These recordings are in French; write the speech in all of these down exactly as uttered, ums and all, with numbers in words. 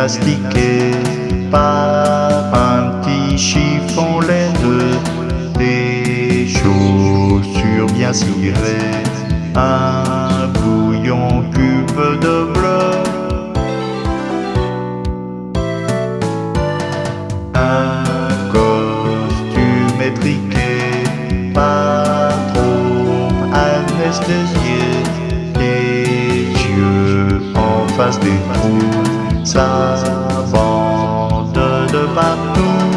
astiqué par un petit chiffon laineux, des chaussures bien cirées, un bouillon cube de bleu, un costume étriqué, pas trop anesthésié, les yeux en face des trous, ça bande de partout.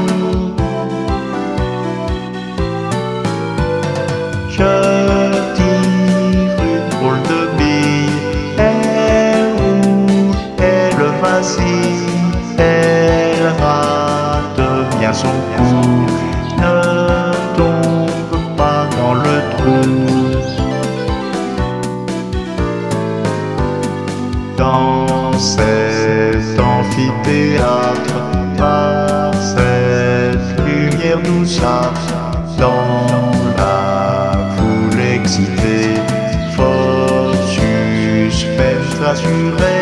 Je tire une drôle de bille, elle roule, elle vacille, elle rate bien son coup, ne tombe pas dans le trou. Dans cet amphithéâtre, par cette lumière douceâtre, dans la foule excitée, fort suspense rassuré,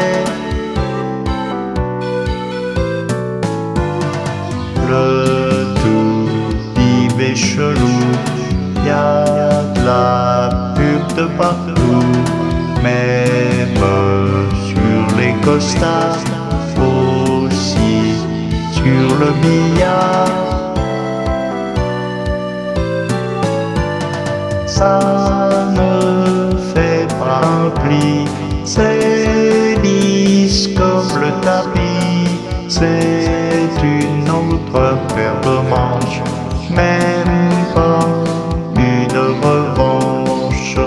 le tout bibé chelou, y a de la pub de partout, même sur les costards, aussi sur le billard. Ça ne fait pas un pli, c'est lisse comme le tapis, c'est une autre paire de manches, même pas une revanche.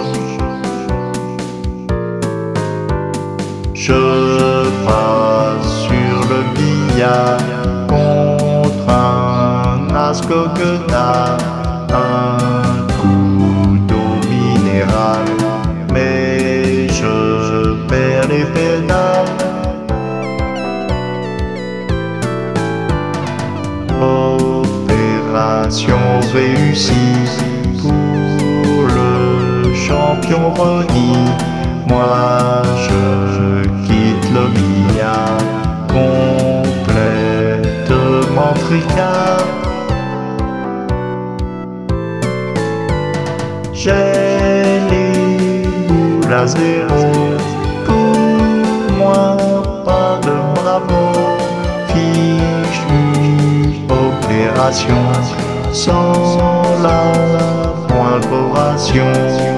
Je passe sur le billard contre un as coquenard, un coup d'eau minérale, mais je perds les pédales. Opération réussie pour le champion Ronny. Moi je quitte le billard complètement tricard. J'ai les boules à zéro, pour moi pas de bravo. Fichue opération sans la moindre ration.